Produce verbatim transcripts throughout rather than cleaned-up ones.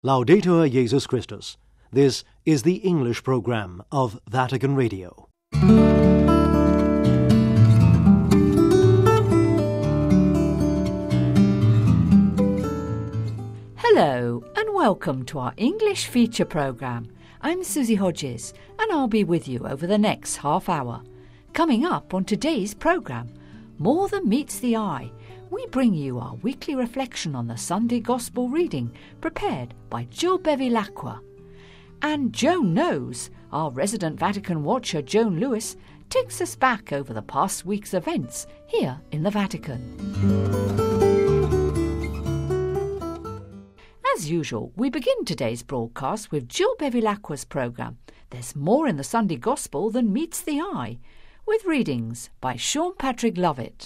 Laudetur Jesus Christus. This is the English program of Vatican Radio. Hello and welcome to our English feature programme. I'm Susie Hodges and I'll be with you over the next half hour. Coming up on today's programme, More Than Meets the Eye, we bring you our weekly reflection on the Sunday Gospel reading prepared by Jill Bevilacqua. And Joan Knows, our resident Vatican watcher Joan Lewis, takes us back over the past week's events here in the Vatican. As usual, we begin today's broadcast with Jill Bevilacqua's programme, There's More in the Sunday Gospel Than Meets the Eye, with readings by Sean Patrick Lovett.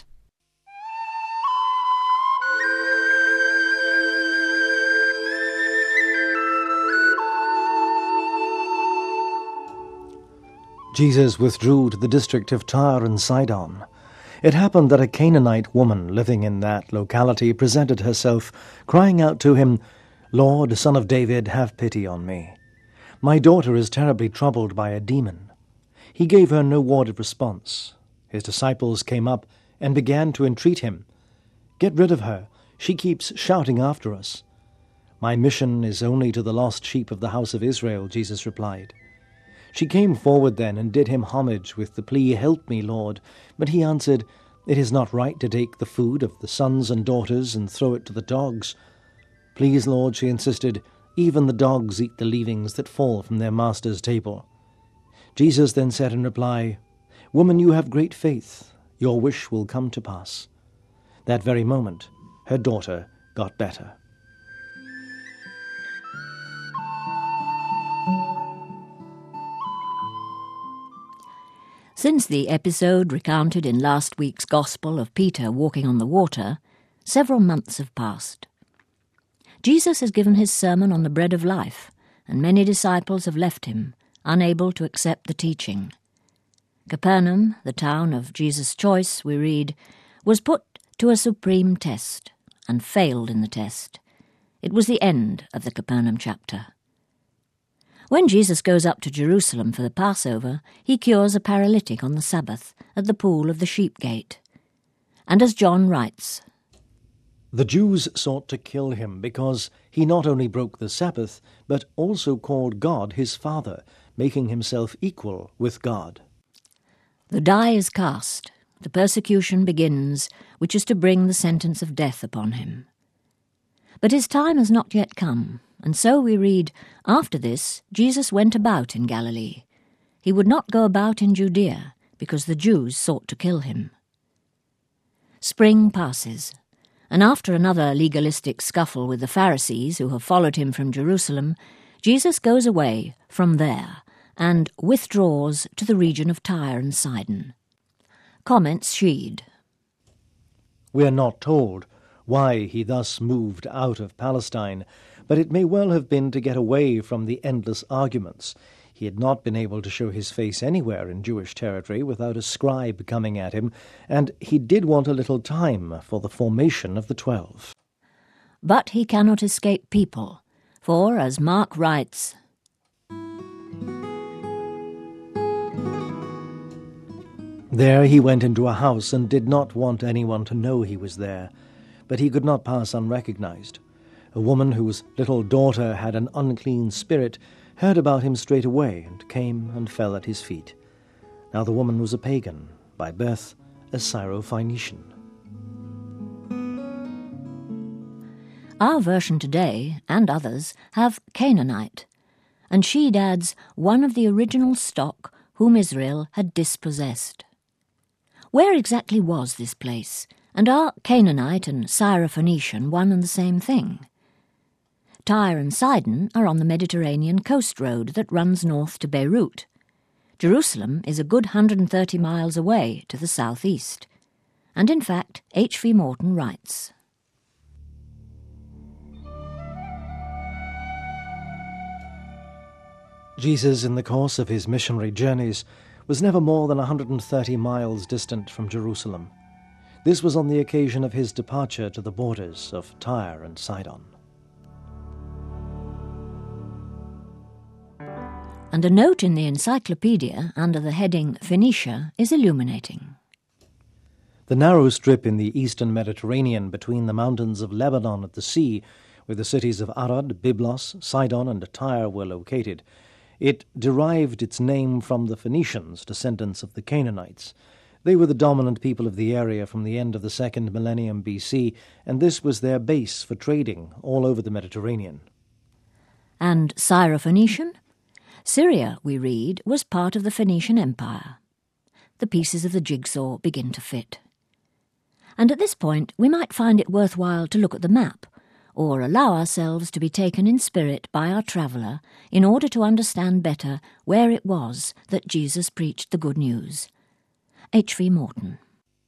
Jesus withdrew to the district of Tyre and Sidon. It happened that a Canaanite woman living in that locality presented herself, crying out to him, "Lord, Son of David, have pity on me. My daughter is terribly troubled by a demon." He gave her no worded response. His disciples came up and began to entreat him. "Get rid of her. She keeps shouting after us." "My mission is only to the lost sheep of the house of Israel," Jesus replied. She came forward then and did him homage with the plea, "Help me, Lord." But he answered, "It is not right to take the food of the sons and daughters and throw it to the dogs." "Please, Lord," she insisted, "even the dogs eat the leavings that fall from their master's table." Jesus then said in reply, "Woman, you have great faith. Your wish will come to pass." That very moment, her daughter got better. Since the episode recounted in last week's Gospel of Peter walking on the water, several months have passed. Jesus has given his sermon on the bread of life, and many disciples have left him, unable to accept the teaching. Capernaum, the town of Jesus' choice, we read, was put to a supreme test, and failed in the test. It was the end of the Capernaum chapter. When Jesus goes up to Jerusalem for the Passover, he cures a paralytic on the Sabbath at the pool of the Sheep Gate. And as John writes, "The Jews sought to kill him because he not only broke the Sabbath, but also called God his Father, making himself equal with God." The die is cast. The persecution begins, which is to bring the sentence of death upon him. But his time has not yet come. And so we read, after this, Jesus went about in Galilee. He would not go about in Judea, because the Jews sought to kill him. Spring passes, and after another legalistic scuffle with the Pharisees who have followed him from Jerusalem, Jesus goes away from there and withdraws to the region of Tyre and Sidon. Comments Sheed. We are not told why he thus moved out of Palestine, but it may well have been to get away from the endless arguments. He had not been able to show his face anywhere in Jewish territory without a scribe coming at him, and he did want a little time for the formation of the Twelve. But he cannot escape people, for, as Mark writes, "There he went into a house and did not want anyone to know he was there, but he could not pass unrecognized. A woman whose little daughter had an unclean spirit heard about him straight away and came and fell at his feet. Now the woman was a pagan, by birth a Syrophoenician." Our version today, and others, have Canaanite, and Sheed adds one of the original stock whom Israel had dispossessed. Where exactly was this place, and are Canaanite and Syrophoenician one and the same thing? Tyre and Sidon are on the Mediterranean coast road that runs north to Beirut. Jerusalem is a good one hundred thirty miles away to the southeast. And in fact, H V Morton writes, Jesus, in the course of his missionary journeys, was never more than one hundred thirty miles distant from Jerusalem. This was on the occasion of his departure to the borders of Tyre and Sidon. and a note in the encyclopedia under the heading Phoenicia is illuminating. The narrow strip in the eastern Mediterranean between the mountains of Lebanon at the sea, where the cities of Arad, Byblos, Sidon and Tyre were located, it derived its name from the Phoenicians, descendants of the Canaanites. They were the dominant people of the area from the end of the second millennium B C, and this was their base for trading all over the Mediterranean. And Syrophoenician? Syria, we read, was part of the Phoenician Empire. The pieces of the jigsaw begin to fit. And at this point we might find it worthwhile to look at the map, or allow ourselves to be taken in spirit by our traveller in order to understand better where it was that Jesus preached the good news. H V Morton.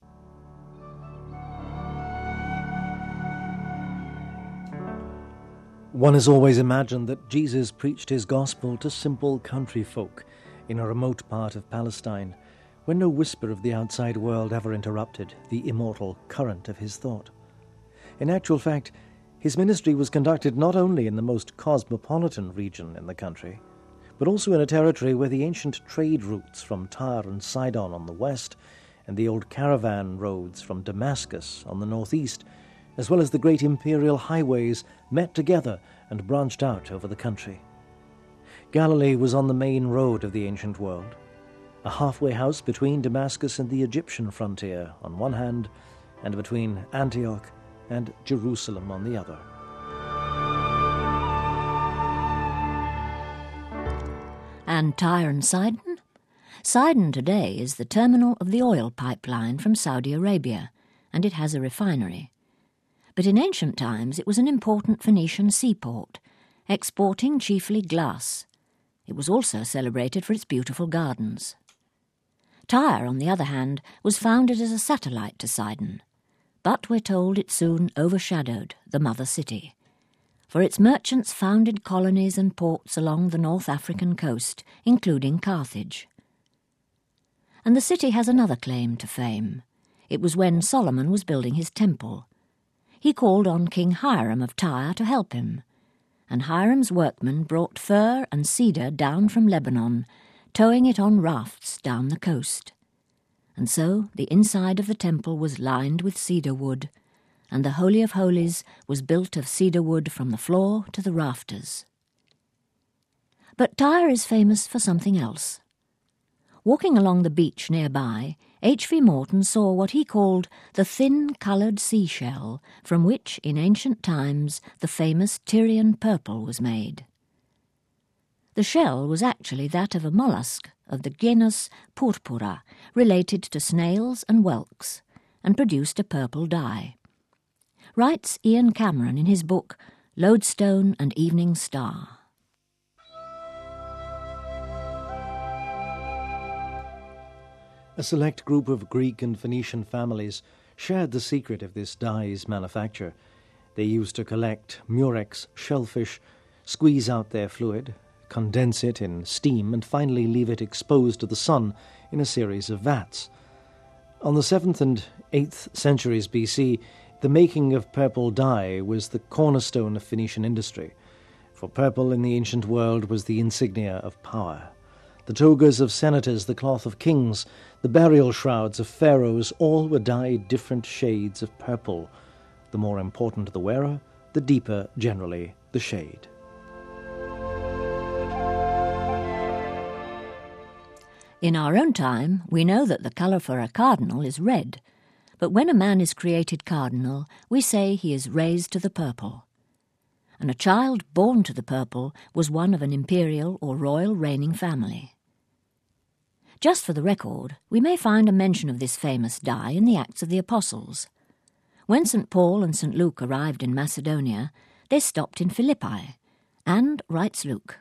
One has always imagined that Jesus preached his gospel to simple country folk in a remote part of Palestine, where no whisper of the outside world ever interrupted the immortal current of his thought. In actual fact, his ministry was conducted not only in the most cosmopolitan region in the country, but also in a territory where the ancient trade routes from Tyre and Sidon on the west and the old caravan roads from Damascus on the northeast, as well as the great imperial highways, met together and branched out over the country. Galilee was on the main road of the ancient world, a halfway house between Damascus and the Egyptian frontier on one hand, and between Antioch and Jerusalem on the other. And Tyre and Sidon? Sidon today is the terminal of the oil pipeline from Saudi Arabia, and it has a refinery. But in ancient times it was an important Phoenician seaport, exporting chiefly glass. It was also celebrated for its beautiful gardens. Tyre, on the other hand, was founded as a satellite to Sidon, but we're told it soon overshadowed the mother city, for its merchants founded colonies and ports along the North African coast, including Carthage. And the city has another claim to fame. It was when Solomon was building his temple. He called on King Hiram of Tyre to help him, and Hiram's workmen brought fir and cedar down from Lebanon, towing it on rafts down the coast. And so the inside of the temple was lined with cedar wood, and the Holy of Holies was built of cedar wood from the floor to the rafters. But Tyre is famous for something else. Walking along the beach nearby, H V Morton saw what he called the thin-coloured seashell from which, in ancient times, the famous Tyrian purple was made. The shell was actually that of a mollusk of the genus Purpura, related to snails and whelks, and produced a purple dye. Writes Ian Cameron in his book Lodestone and Evening Star. A select group of Greek and Phoenician families shared the secret of this dye's manufacture. They used to collect murex shellfish, squeeze out their fluid, condense it in steam, and finally leave it exposed to the sun in a series of vats. On the seventh and eighth centuries B C, the making of purple dye was the cornerstone of Phoenician industry, for purple in the ancient world was the insignia of power. The togas of senators, the cloth of kings, the burial shrouds of pharaohs, all were dyed different shades of purple. The more important the wearer, the deeper, generally, the shade. In our own time, we know that the colour for a cardinal is red, but when a man is created cardinal, we say he is raised to the purple. And a child born to the purple was one of an imperial or royal reigning family. Just for the record, we may find a mention of this famous dye in the Acts of the Apostles. When Saint Paul and Saint Luke arrived in Macedonia, they stopped in Philippi, and, writes Luke,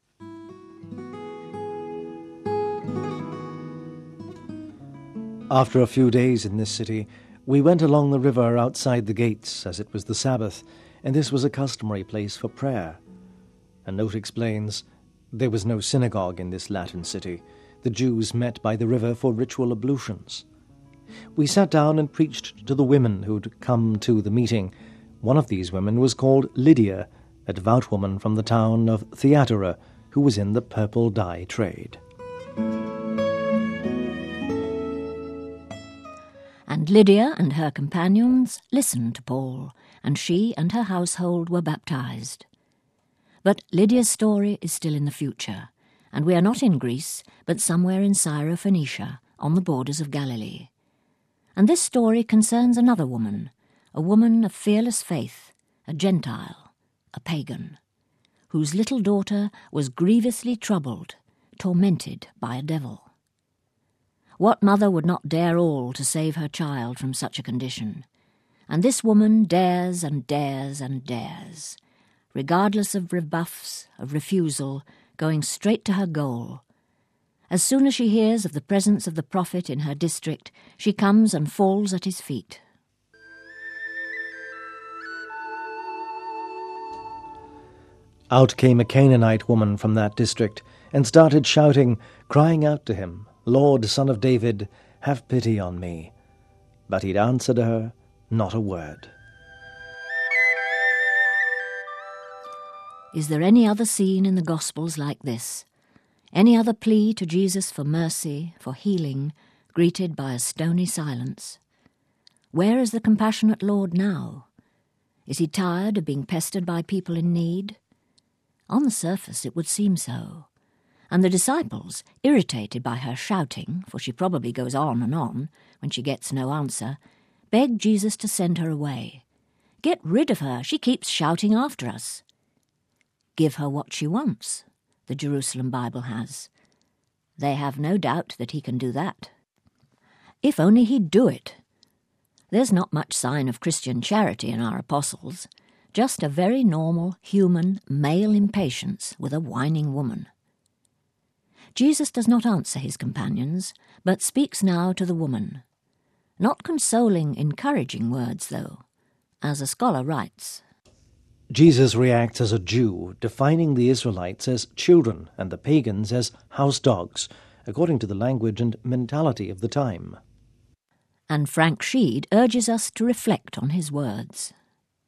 After a few days in this city, we went along the river outside the gates, as it was the Sabbath, and this was a customary place for prayer. A note explains, there was no synagogue in this Latin city. The Jews met by the river for ritual ablutions. We sat down and preached to the women who'd come to the meeting. One of these women was called Lydia, a devout woman from the town of Thyatira, who was in the purple dye trade. And Lydia and her companions listened to Paul, and she and her household were baptized. But Lydia's story is still in the future, and we are not in Greece, but somewhere in Syrophoenicia, on the borders of Galilee. And this story concerns another woman, a woman of fearless faith, a Gentile, a pagan, whose little daughter was grievously troubled, tormented by a devil. What mother would not dare all to save her child from such a condition? And this woman dares and dares and dares, regardless of rebuffs, of refusal, going straight to her goal. As soon as she hears of the presence of the prophet in her district, she comes and falls at his feet. Out came a Canaanite woman from that district, and started shouting, crying out to him, "Lord, Son of David, have pity on me." But he'd answered her not a word. Is there any other scene in the Gospels like this? Any other plea to Jesus for mercy, for healing, greeted by a stony silence? Where is the compassionate Lord now? Is he tired of being pestered by people in need? On the surface it would seem so. And the disciples, irritated by her shouting, for she probably goes on and on when she gets no answer, beg Jesus to send her away. Get rid of her, she keeps shouting after us. Give her what she wants, the Jerusalem Bible has. They have no doubt that he can do that. If only he'd do it. There's not much sign of Christian charity in our apostles, just a very normal, human, male impatience with a whining woman. Jesus does not answer his companions, but speaks now to the woman. Not consoling, encouraging words, though, as a scholar writes. Jesus reacts as a Jew, defining the Israelites as children and the pagans as house dogs, according to the language and mentality of the time. And Frank Sheed urges us to reflect on his words.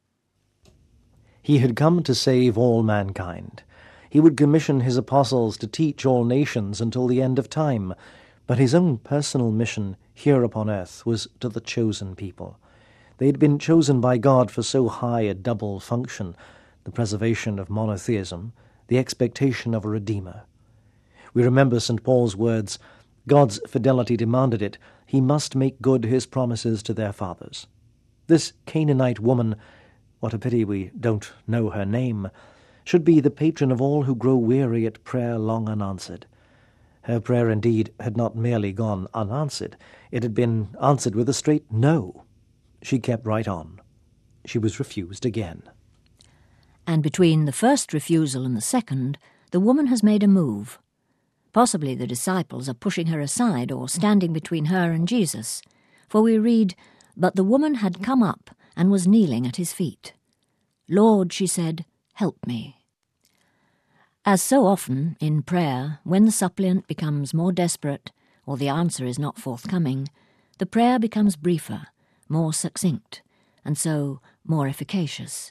He had come to save all mankind. He would commission his apostles to teach all nations until the end of time, but his own personal mission here upon earth was to the chosen people. They had been chosen by God for so high a double function, the preservation of monotheism, the expectation of a Redeemer. We remember Saint Paul's words, "God's fidelity demanded it. He must make good his promises to their fathers." This Canaanite woman, what a pity we don't know her name, should be the patron of all who grow weary at prayer long unanswered. Her prayer indeed had not merely gone unanswered, it had been answered with a straight no. She kept right on. She was refused again. And between the first refusal and the second, the woman has made a move. Possibly the disciples are pushing her aside or standing between her and Jesus, for we read, "But the woman had come up and was kneeling at his feet. 'Lord,' she said, 'help me.'" As so often in prayer, when the suppliant becomes more desperate or the answer is not forthcoming, the prayer becomes briefer, more succinct, and so more efficacious.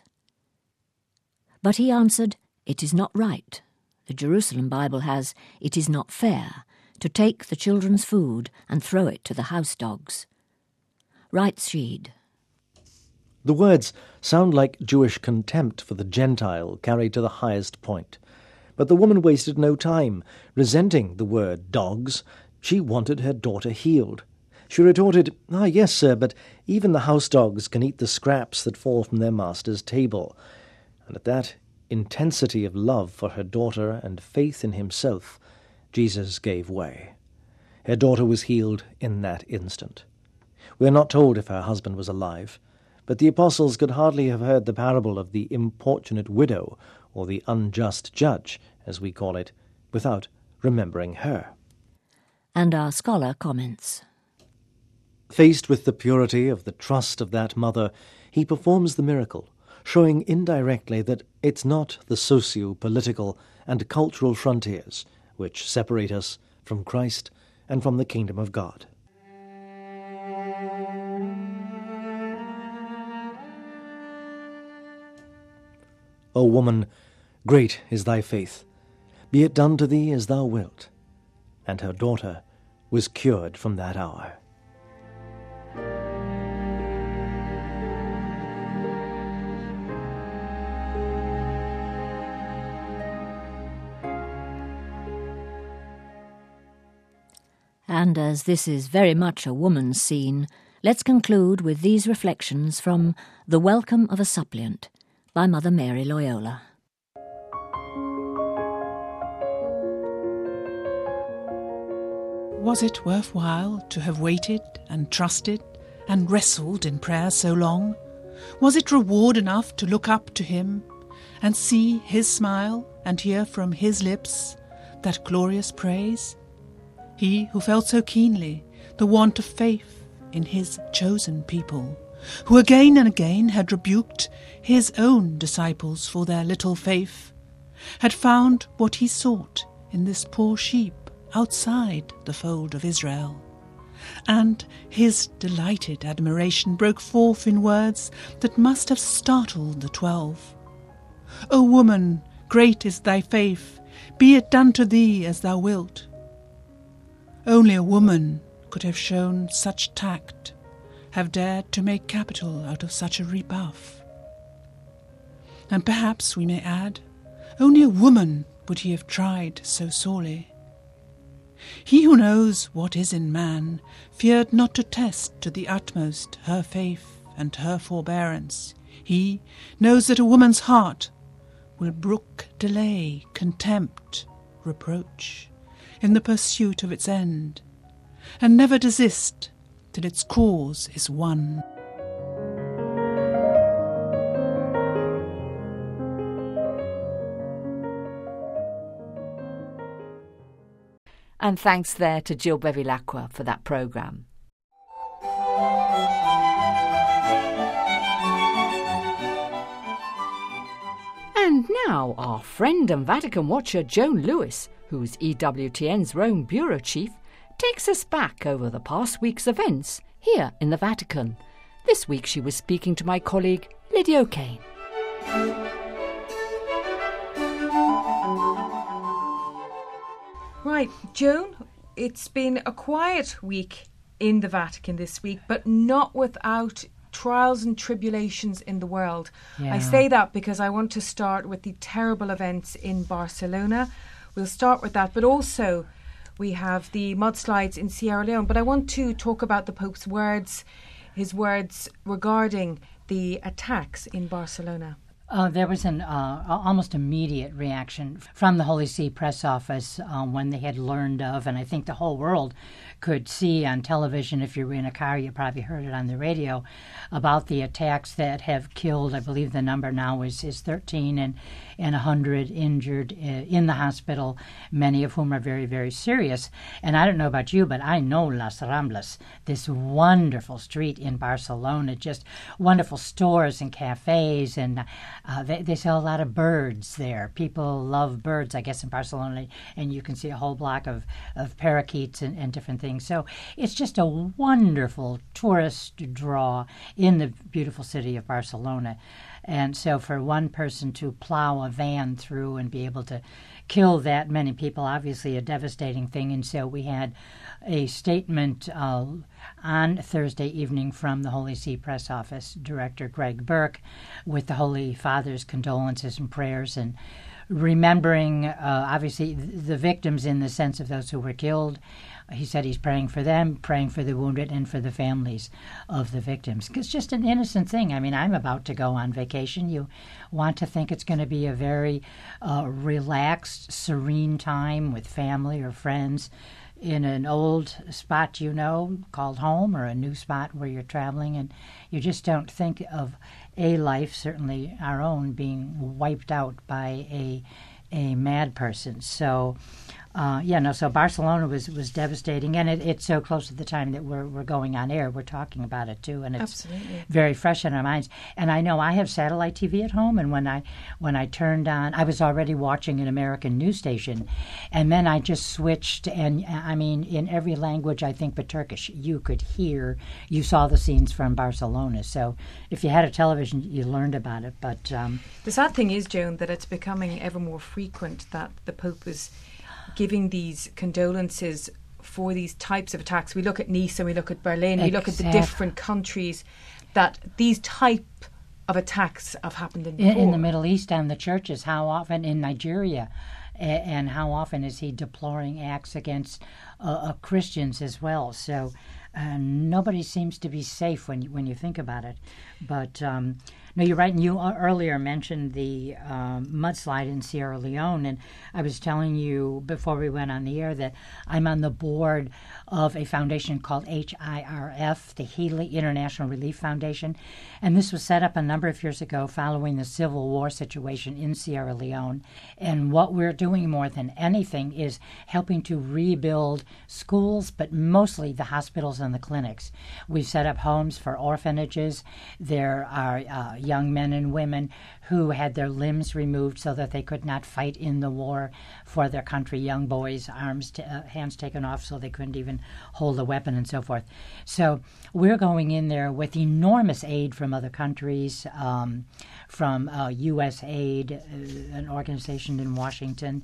But he answered, "It is not right." The Jerusalem Bible has, "It is not fair," to take the children's food and throw it to the house dogs. Writes Sheed. The words sound like Jewish contempt for the Gentile carried to the highest point. But the woman wasted no time, resenting the word dogs. She wanted her daughter healed. She retorted, "Ah, yes, sir, but even the house dogs can eat the scraps that fall from their master's table." And at that intensity of love for her daughter and faith in himself, Jesus gave way. Her daughter was healed in that instant. We are not told if her husband was alive, but the apostles could hardly have heard the parable of the importunate widow, or the unjust judge, as we call it, without remembering her. And our scholar comments. Faced with the purity of the trust of that mother, he performs the miracle, showing indirectly that it's not the socio-political and cultural frontiers which separate us from Christ and from the kingdom of God. O woman, great is thy faith. Be it done to thee as thou wilt. And her daughter was cured from that hour. And as this is very much a woman's scene, let's conclude with these reflections from The Welcome of a Suppliant by Mother Mary Loyola. Was it worthwhile to have waited and trusted and wrestled in prayer so long? Was it reward enough to look up to him and see his smile and hear from his lips that glorious praise? He who felt so keenly the want of faith in his chosen people, who again and again had rebuked his own disciples for their little faith, had found what he sought in this poor sheep outside the fold of Israel. And his delighted admiration broke forth in words that must have startled the twelve. O woman, great is thy faith, be it done to thee as thou wilt. Only a woman could have shown such tact, have dared to make capital out of such a rebuff. And perhaps we may add, only a woman would he have tried so sorely. He who knows what is in man feared not to test to the utmost her faith and her forbearance. He knows that a woman's heart will brook delay, contempt, reproach in the pursuit of its end, and never desist till its cause is won. And thanks there to Jill Bevilacqua for that programme. And now our friend and Vatican watcher Joan Lewis, who's E W T N's Rome Bureau Chief, takes us back over the past week's events here in the Vatican. This week she was speaking to my colleague Lydia O'Kane. Right, Joan, it's been a quiet week in the Vatican this week, but not without trials and tribulations in the world. Yeah. I say that because I want to start with the terrible events in Barcelona. We'll start with that, but also we have the mudslides in Sierra Leone. But I want to talk about the Pope's words, his words regarding the attacks in Barcelona. Uh, there was an uh, almost immediate reaction from the Holy See press office uh, when they had learned of, and I think the whole world could see on television, if you were in a car, you probably heard it on the radio, about the attacks that have killed, I believe the number now is, is thirteen, and, and one hundred injured uh, in the hospital, many of whom are very, very serious. And I don't know about you, but I know Las Ramblas, this wonderful street in Barcelona, just wonderful stores and cafes, and Uh, they, they sell a lot of birds there. People love birds, I guess, in Barcelona, and you can see a whole block of, of parakeets and, and different things. So it's just a wonderful tourist draw in the beautiful city of Barcelona. And so for one person to plow a van through and be able to kill that many people, obviously a devastating thing. And so we had a statement uh, on Thursday evening from the Holy See press office director, Greg Burke, with the Holy Father's condolences and prayers, and remembering, uh, obviously, the victims in the sense of those who were killed. He said he's praying for them, praying for the wounded, and for the families of the victims. It's just an innocent thing. I mean, I'm about to go on vacation. You want to think it's going to be a very uh, relaxed, serene time with family or friends in an old spot, you know, called home, or a new spot where you're traveling, and you just don't think of a life, certainly our own, being wiped out by a a mad person. So Uh, yeah, no, so Barcelona was, was devastating, and it, it's so close to the time that we're we're going on air. We're talking about it, too, and it's Absolutely. very fresh in our minds. And I know I have satellite T V at home, and when I when I turned on, I was already watching an American news station, and then I just switched, and I mean, in every language, I think, but Turkish, you could hear, you saw the scenes from Barcelona. So if you had a television, you learned about it. But um, the sad thing is, Joan, that it's becoming ever more frequent that the Pope is giving these condolences for these types of attacks. We look at Nice and we look at Berlin, we look at the Exactly. different countries that these type of attacks have happened in in, before. in the Middle East and the churches, how often in Nigeria, a- and how often is he deploring acts against uh, uh, Christians as well? So uh, nobody seems to be safe when you, when you think about it. But um, no, you're right. And you uh, earlier mentioned the um, mudslide in Sierra Leone, and I was telling you before we went on the air that I'm on the board of a foundation called H I R F, the Healy International Relief Foundation, and this was set up a number of years ago following the civil war situation in Sierra Leone. And what we're doing more than anything is helping to rebuild schools, but mostly the hospitals and the clinics. We've set up homes for orphanages. There are uh, young men and women who had their limbs removed so that they could not fight in the war for their country, young boys, arms, t- uh, hands taken off so they couldn't even hold a weapon and so forth. So we're going in there with enormous aid from other countries, um, from uh, U S Aid, uh, an organization in Washington.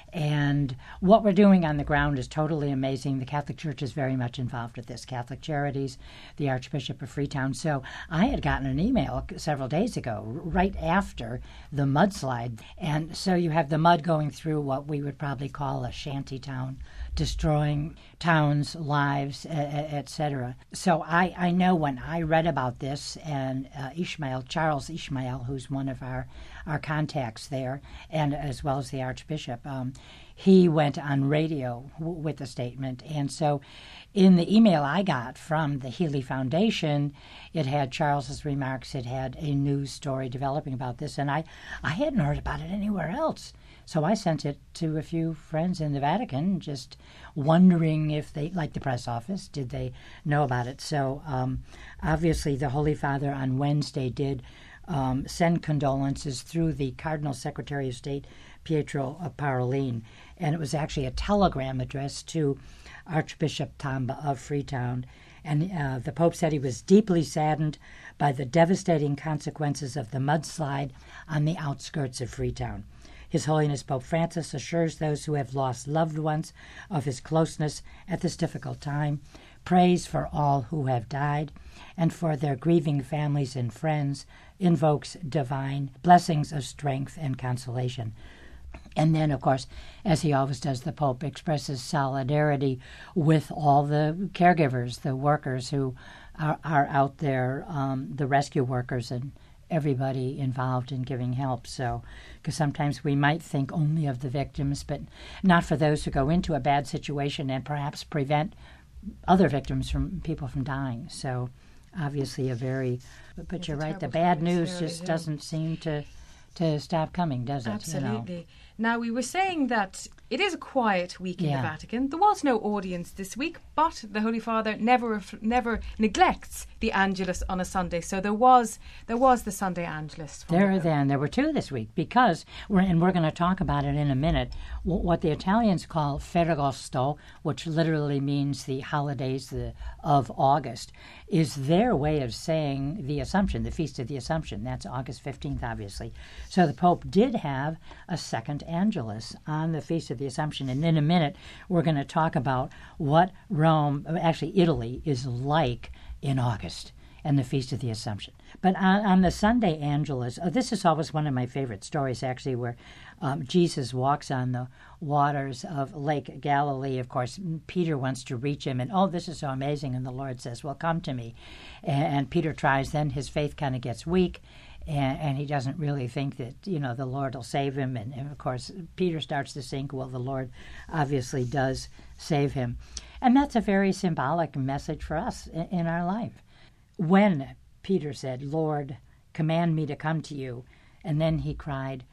And what we're doing on the ground is totally amazing. The Catholic Church is very much involved with this, Catholic Charities, the Archbishop of Freetown. So I had gotten an email several days ago, right after the mudslide. And so you have the mud going through what we would probably call a shanty town, destroying towns, lives, et cetera. So I, I know when I read about this, and uh, Ishmael, Charles Ishmael, who's one of our, our contacts there, and as well as the Archbishop, um, he went on radio w- with a statement. And so in the email I got from the Healy Foundation, it had Charles's remarks, it had a news story developing about this, and I, I hadn't heard about it anywhere else. So I sent it to a few friends in the Vatican, just wondering if they, like the press office, did they know about it? So um, obviously the Holy Father on Wednesday did um, send condolences through the Cardinal Secretary of State, Pietro Parolin, and it was actually a telegram addressed to Archbishop Tamba of Freetown. And uh, the Pope said he was deeply saddened by the devastating consequences of the mudslide on the outskirts of Freetown. His Holiness Pope Francis assures those who have lost loved ones of his closeness at this difficult time, prays for all who have died, and for their grieving families and friends, invokes divine blessings of strength and consolation. And then, of course, as he always does, the Pope expresses solidarity with all the caregivers, the workers who are, are out there, um, the rescue workers and everybody involved in giving help. So, because sometimes we might think only of the victims, but not for those who go into a bad situation and perhaps prevent other victims from people from dying. So, obviously, a very. But, but It's you're a right. The terrible bad thing, news it's just very, doesn't seem to to stop coming, does it? Absolutely. You know? Now, we were saying that it is a quiet week in Yeah. the Vatican. There was no audience this week, but the Holy Father never ref- never neglects the Angelus on a Sunday. So there was there was the Sunday Angelus. from There, the Pope. then there were two this week because, we're, and we're going to talk about it in a minute. w- What the Italians call Ferragosto, which literally means the holidays the, of August, is their way of saying the Assumption, the Feast of the Assumption. That's August fifteenth, obviously. So the Pope did have a second Angelus on the Feast of the Assumption, and in a minute we're going to talk about what Rome, actually Italy, is like in August and the Feast of the Assumption. But on, on the Sunday Angelus, oh, this is always one of my favorite stories, actually, where um, Jesus walks on the waters of Lake Galilee. Of course, Peter wants to reach him, and, oh, this is so amazing, and the Lord says, well, come to me. And, and Peter tries, then his faith kind of gets weak, and, and he doesn't really think that, you know, the Lord will save him. And, and, of course, Peter starts to sink. Well, the Lord obviously does save him. And that's a very symbolic message for us in, in our life. When Peter said, Lord, command me to come to you, and then he cried,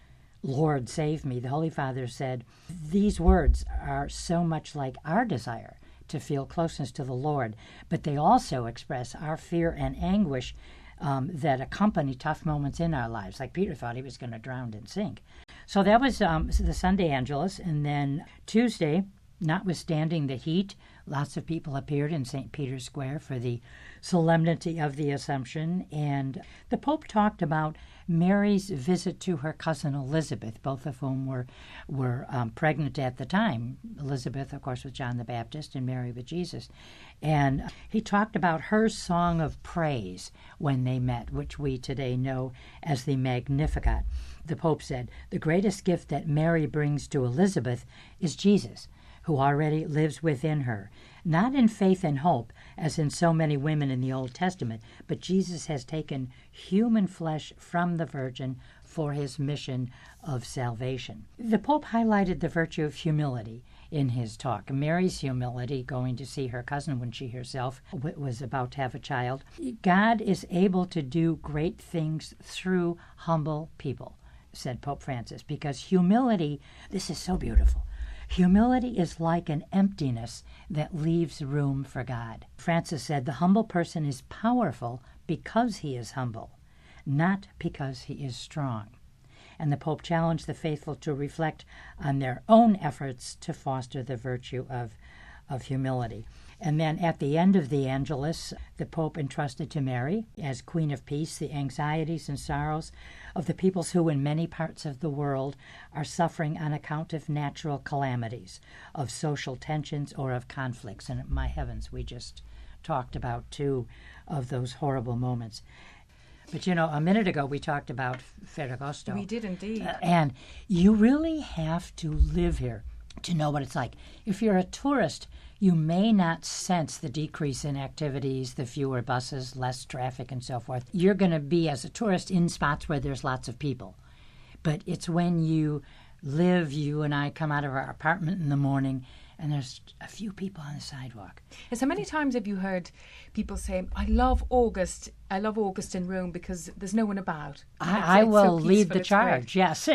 Lord, save me, the Holy Father said, these words are so much like our desire to feel closeness to the Lord, but they also express our fear and anguish um, that accompany tough moments in our lives, like Peter thought he was going to drown and sink. So that was um, the Sunday Angelus, and then Tuesday, notwithstanding the heat, lots of people appeared in Saint Peter's Square for the Solemnity of the Assumption, and the Pope talked about Mary's visit to her cousin Elizabeth, both of whom were were um, pregnant at the time. Elizabeth, of course, with John the Baptist, and Mary with Jesus. And he talked about her song of praise when they met, which we today know as the Magnificat. The Pope said, the greatest gift that Mary brings to Elizabeth is Jesus, who already lives within her, not in faith and hope, as in so many women in the Old Testament, but Jesus has taken human flesh from the Virgin for his mission of salvation. The Pope highlighted the virtue of humility in his talk. Mary's humility, going to see her cousin when she herself w- was about to have a child. God is able to do great things through humble people, said Pope Francis, because humility, this is so beautiful. Humility is like an emptiness that leaves room for God. Francis said, the humble person is powerful because he is humble, not because he is strong. And the Pope challenged the faithful to reflect on their own efforts to foster the virtue of, of humility. And then at the end of the Angelus, the Pope entrusted to Mary, as Queen of Peace, the anxieties and sorrows of the peoples who in many parts of the world are suffering on account of natural calamities, of social tensions, or of conflicts. And my heavens, we just talked about two of those horrible moments. But, you know, a minute ago we talked about Ferragosto. We did indeed. Uh, and you really have to live here to know what it's like. If you're a tourist, you may not sense the decrease in activities, the fewer buses, less traffic, and so forth. You're going to be, as a tourist, in spots where there's lots of people. But it's when you live, you and I come out of our apartment in the morning, and there's a few people on the sidewalk. And so many times have you heard people say, I love August. I love August in Rome because there's no one about. I, I it's will so lead the it's charge, great. yes.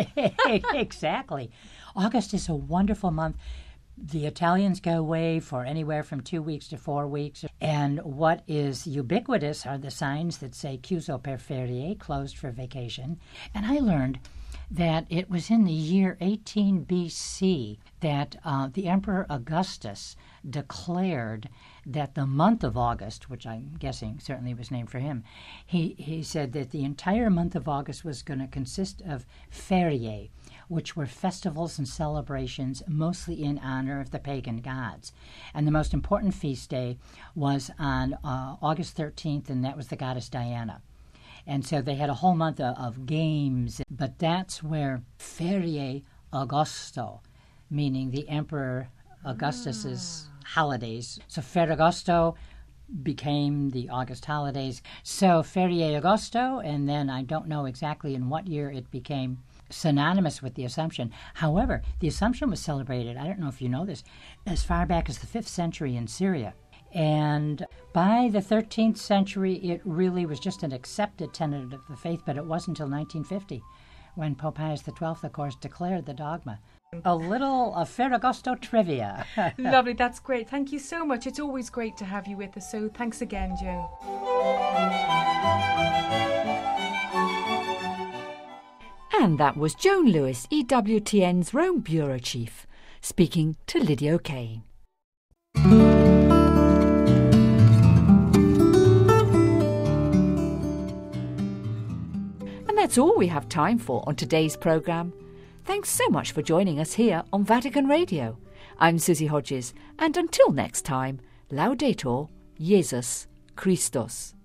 Exactly. August is a wonderful month. The Italians go away for anywhere from two weeks to four weeks. And what is ubiquitous are the signs that say chiuso per ferie, closed for vacation. And I learned that it was in the year eighteen B C that uh, the Emperor Augustus declared that the month of August, which I'm guessing certainly was named for him, he, he said that the entire month of August was going to consist of feriae, which were festivals and celebrations mostly in honor of the pagan gods. And the most important feast day was on uh, August thirteenth, and that was the goddess Diana. And so they had a whole month of, of games, but that's where Feriae Augusto, meaning the Emperor Augustus's ah. holidays. So Ferragosto became the August holidays. So Feriae Augusto, and then I don't know exactly in what year it became synonymous with the Assumption. However, the Assumption was celebrated, I don't know if you know this, as far back as the fifth century in Syria. And by the thirteenth century, it really was just an accepted tenet of the faith, but it wasn't until nineteen fifty when Pope Pius the twelfth, of course, declared the dogma. A little uh, Ferragosto trivia. Lovely, that's great. Thank you so much. It's always great to have you with us, so thanks again, Joe. And that was Joan Lewis, E W T N's Rome Bureau Chief, speaking to Lydia O'Kane. And that's all we have time for on today's programme. Thanks so much for joining us here on Vatican Radio. I'm Susie Hodges, and until next time, Laudetur Jesus Christus.